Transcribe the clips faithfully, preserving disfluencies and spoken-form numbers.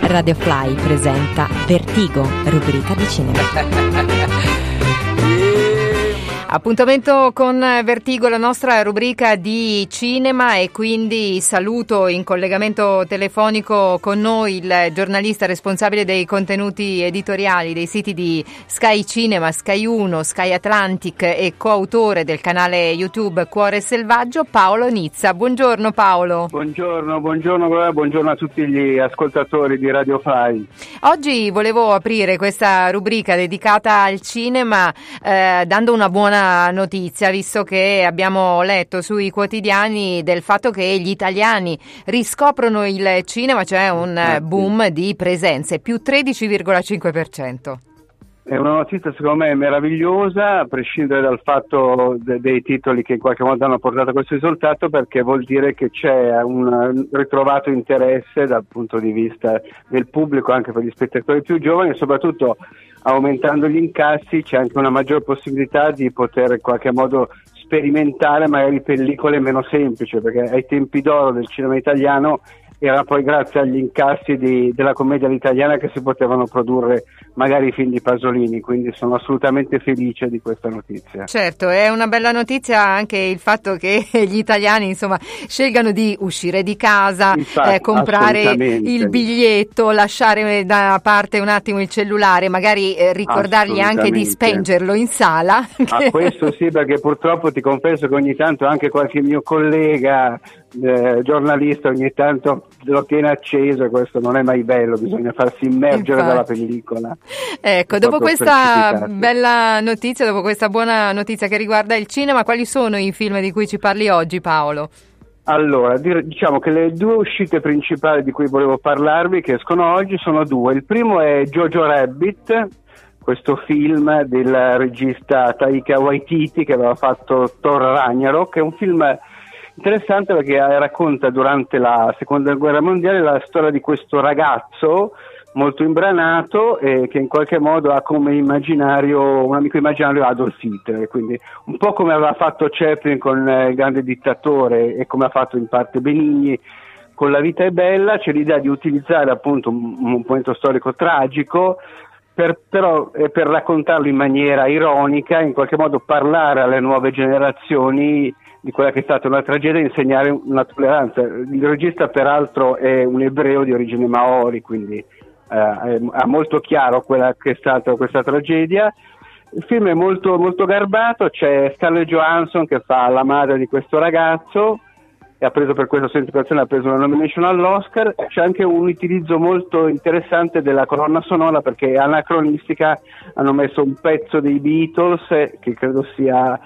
Radio Fly presenta Vertigo, rubrica di cinema. Appuntamento con Vertigo, la nostra rubrica di cinema, e quindi saluto in collegamento telefonico con noi il giornalista responsabile dei contenuti editoriali dei siti di Sky Cinema, Sky uno, Sky Atlantic e coautore del canale YouTube Cuore Selvaggio, Paolo Nizza. Buongiorno Paolo. Buongiorno, buongiorno, buongiorno a tutti gli ascoltatori di Radio Fly. Oggi volevo aprire questa rubrica dedicata al cinema eh, dando una buona notizia, visto che abbiamo letto sui quotidiani del fatto che gli italiani riscoprono il cinema, cioè un boom di presenze, più tredici virgola cinque per cento. È una notizia secondo me meravigliosa, a prescindere dal fatto de- dei titoli che in qualche modo hanno portato a questo risultato, perché vuol dire che c'è un ritrovato interesse dal punto di vista del pubblico, anche per gli spettatori più giovani, e soprattutto aumentando gli incassi c'è anche una maggior possibilità di poter in qualche modo sperimentare magari pellicole meno semplici, perché ai tempi d'oro del cinema italiano era poi grazie agli incassi di, della commedia all'italiana che si potevano produrre magari i film di Pasolini, quindi sono assolutamente felice di questa notizia. Certo, è una bella notizia anche il fatto che gli italiani insomma scelgano di uscire di casa, Infatti, eh, comprare il biglietto, lasciare da parte un attimo il cellulare, magari eh, ricordargli anche di spengerlo in sala. Ah, questo sì, perché purtroppo ti confesso che ogni tanto anche qualche mio collega eh, giornalista ogni tanto lo tiene acceso, e questo non è mai bello, bisogna farsi immergere Infatti. dalla pellicola. Ecco, dopo questa bella notizia, dopo questa buona notizia che riguarda il cinema, quali sono i film di cui ci parli oggi, Paolo? Allora, diciamo che le due uscite principali di cui volevo parlarvi, che escono oggi, sono due. Il primo è Jojo Rabbit, questo film del regista Taika Waititi che aveva fatto Thor Ragnarok, è un film interessante perché racconta durante la seconda guerra mondiale la storia di questo ragazzo molto imbranato e che in qualche modo ha come immaginario, un amico immaginario Adolf Hitler, quindi un po' come aveva fatto Chaplin con Il grande dittatore e come ha fatto in parte Benigni con La vita è bella. C'è l'idea di utilizzare appunto un, un momento storico tragico per, però eh, per raccontarlo in maniera ironica, in qualche modo parlare alle nuove generazioni di quella che è stata una tragedia e insegnare una tolleranza. Il regista peraltro è un ebreo di origine maori, quindi eh, ha molto chiaro quella che è stata questa tragedia. Il film è molto, molto garbato, c'è Scarlett Johansson che fa la madre di questo ragazzo e ha preso per questa sua interpretazione, ha preso una nomination all'Oscar. C'è anche un utilizzo molto interessante della colonna sonora, perché è anacronistica, hanno messo un pezzo dei Beatles che credo sia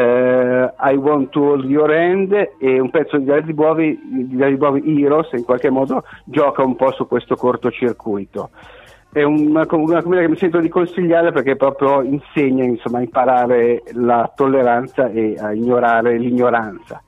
Uh, I Want to Hold Your Hand e un pezzo di David Bowie, di David Bowie Heroes, in qualche modo gioca un po' su questo cortocircuito. È una, una commedia che mi sento di consigliare perché proprio insegna insomma a imparare la tolleranza e a ignorare l'ignoranza.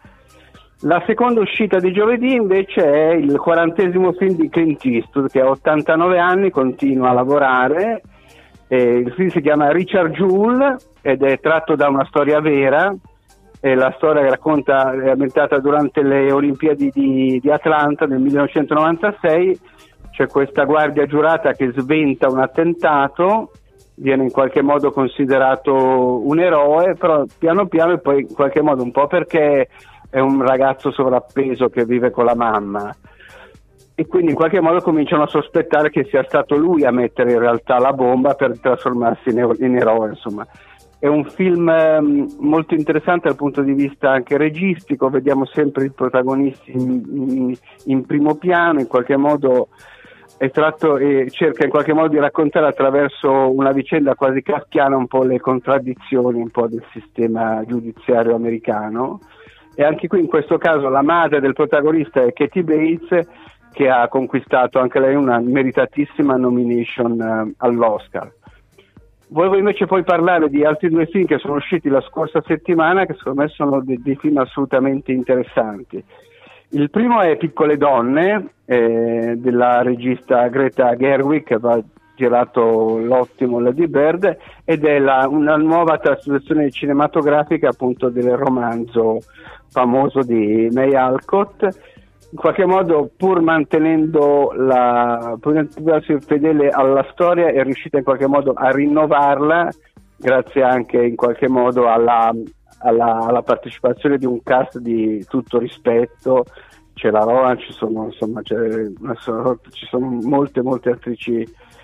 La seconda uscita di giovedì invece è il quarantesimo film di Clint Eastwood, che ha ottantanove anni, continua a lavorare. Eh, il film si chiama Richard Jewell ed è tratto da una storia vera. Eh, la storia che racconta è ambientata durante le Olimpiadi di, di Atlanta nel millenovecentonovantasei. C'è questa guardia giurata che sventa un attentato, viene in qualche modo considerato un eroe, però piano piano, e poi in qualche modo un po' perché è un ragazzo sovrappeso che vive con la mamma, e quindi in qualche modo cominciano a sospettare che sia stato lui a mettere in realtà la bomba per trasformarsi in, in eroe. Insomma, è un film um, molto interessante dal punto di vista anche registico, vediamo sempre i protagonisti in, in, in primo piano, in qualche modo è tratto e cerca in qualche modo di raccontare attraverso una vicenda quasi kafkiana un po' le contraddizioni un po' del sistema giudiziario americano. E anche qui in questo caso la madre del protagonista è Kathy Bates, che ha conquistato anche lei una meritatissima nomination uh, all'Oscar. Volevo invece poi parlare di altri due film che sono usciti la scorsa settimana, che secondo me sono dei, dei film assolutamente interessanti. Il primo è Piccole donne, eh, della regista Greta Gerwig, che aveva girato l'ottimo Lady Bird, ed è la, una nuova trasposizione cinematografica appunto del romanzo famoso di May Alcott. in qualche modo, pur mantenendo la pur essere fedele alla storia, è riuscita in qualche modo a rinnovarla, grazie anche in qualche modo alla, alla, alla partecipazione di un cast di tutto rispetto. C'è la Rowan, ci sono insomma c'è, ci sono molte molte attrici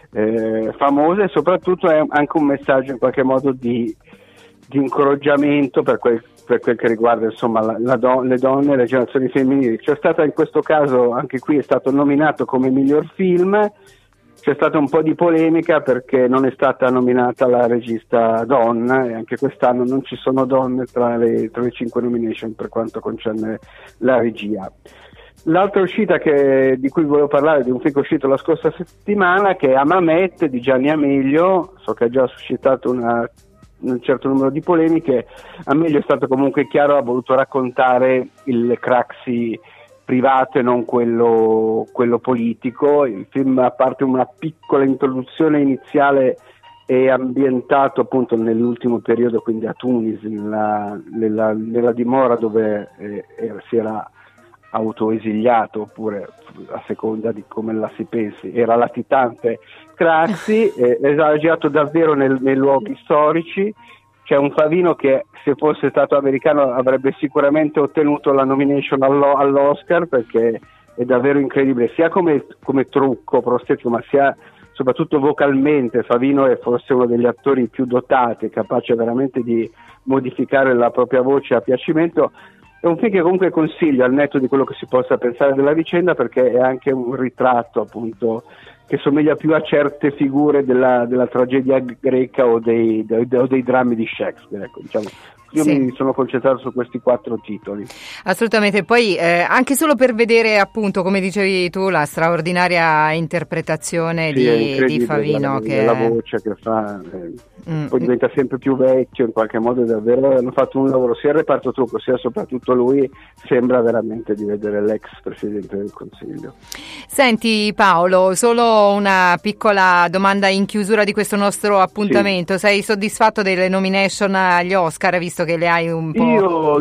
eh, famose, e soprattutto è anche un messaggio in qualche modo di, di incoraggiamento per quel per quel che riguarda insomma la, la don- le donne e le generazioni femminili. C'è stata in questo caso, anche qui è stato nominato come miglior film, c'è stata un po' di polemica perché non è stata nominata la regista donna, e anche quest'anno non ci sono donne tra le, tra le cinque nomination per quanto concerne la regia. L'altra uscita che, di cui volevo parlare, di un film che è uscito la scorsa settimana, che è Amamet di Gianni Amelio. So che ha già suscitato una un certo numero di polemiche. Amelio è stato comunque chiaro, ha voluto raccontare il Craxi privato e non quello, quello politico. Il film, a parte una piccola introduzione iniziale, è ambientato appunto nell'ultimo periodo, quindi a Tunisi, nella, nella, nella dimora dove eh, era, si era autoesiliato, oppure a seconda di come la si pensi, era latitante Craxi. eh, è girato davvero nel, nei luoghi storici. C'è un Favino che, se fosse stato americano, avrebbe sicuramente ottenuto la nomination allo, all'Oscar, perché è davvero incredibile, sia come, come trucco prostetico, ma sia soprattutto vocalmente. Favino è forse uno degli attori più dotati, capace veramente di modificare la propria voce a piacimento. È un film che comunque consiglio, al netto di quello che si possa pensare della vicenda, perché è anche un ritratto appunto che somiglia più a certe figure della, della tragedia greca o dei, dei, o dei drammi di Shakespeare, ecco, diciamo. Io sì. mi sono concentrato su questi quattro titoli. Assolutamente, poi eh, anche solo per vedere appunto, come dicevi tu, la straordinaria interpretazione sì, di, di Favino. La, che la voce che fa, eh, mm. poi diventa sempre più vecchio, in qualche modo davvero hanno fatto un lavoro, sia il reparto trucco sia soprattutto lui, sembra veramente di vedere l'ex Presidente del Consiglio. Senti Paolo, solo una piccola domanda in chiusura di questo nostro appuntamento. Sì. Sei soddisfatto delle nomination agli Oscar, visto che le hai un po'? Io,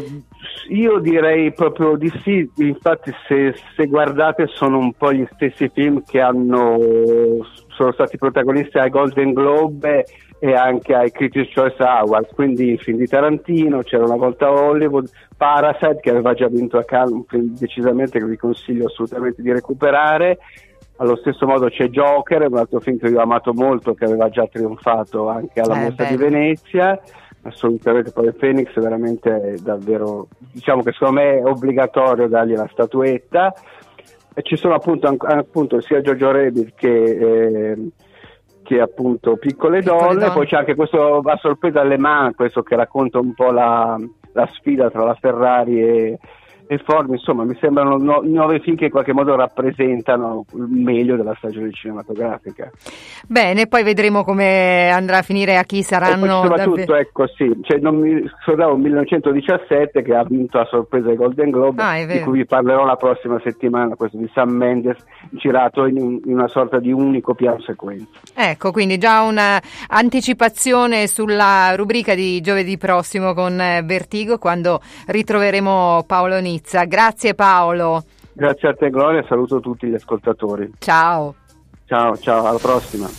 io direi proprio di sì, infatti se, se guardate sono un po' gli stessi film che hanno sono stati protagonisti ai Golden Globe e anche ai Critics' Choice Awards, quindi il film di Tarantino, C'era una volta Hollywood, Parasite che aveva già vinto a Cannes, un film decisamente che vi consiglio assolutamente di recuperare. Allo stesso modo c'è Joker, un altro film che io ho amato molto, che aveva già trionfato anche alla eh, Mostra bello. di Venezia. Assolutamente, poi Phoenix veramente è davvero, diciamo che secondo me è obbligatorio dargli la statuetta. E ci sono appunto, appunto sia Jojo Rabbit che, eh, che appunto Piccole, Piccole donne. donne, poi c'è anche questo a sorpresa Le Mans, questo che racconta un po' la, la sfida tra la Ferrari e, e Ford. Insomma, mi sembrano nu- nuovi film che in qualche modo rappresentano il meglio della stagione cinematografica. Bene, poi vedremo come andrà a finire, a chi saranno. E poi soprattutto, davvero... ecco sì, cioè, non mi ricordavo millenovecentodiciassette che ha vinto a sorpresa i Golden Globe, ah, di cui vi parlerò la prossima settimana, questo di Sam Mendes, girato in, un, in una sorta di unico piano sequenza. Ecco, quindi già un'anticipazione sulla rubrica di giovedì prossimo con Vertigo, quando ritroveremo Paolo Nizza. Grazie Paolo. Grazie a te Gloria, saluto tutti gli ascoltatori. Ciao. Ciao, ciao, alla prossima.